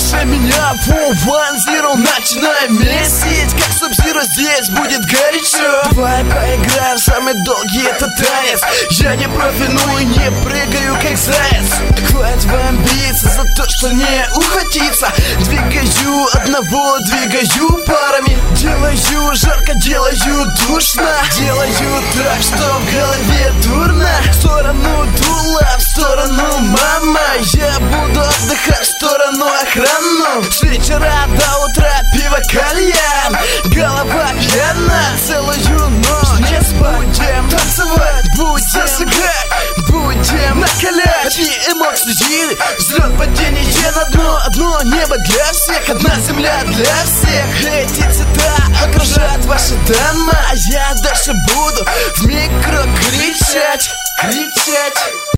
Слушай меня, 410, начинаем месить. Как Sub-Zero здесь будет горячо. Давай поиграем в самый долгий этот танец. Я не профи, ну и не прыгаю как заяц. Хватит бомбиться за то, что не ухватиться. Двигаю одного, двигаю парами. Делаю жарко, делаю душно. Делаю так, что в голове дурно. В сторону дула, в сторону мама. Я буду отдыхать в сторону охрану. С вечера до утра пиво, кальян. Голова пьяна, целую ночь не спать. Будем танцевать, будем зажигать, будем накалять. Одни эмоции, взлет, падение на дно. Одно небо для всех, одна земля для всех. Эти цвета окружают ваши дома. А я дальше буду в микро кричать, кричать.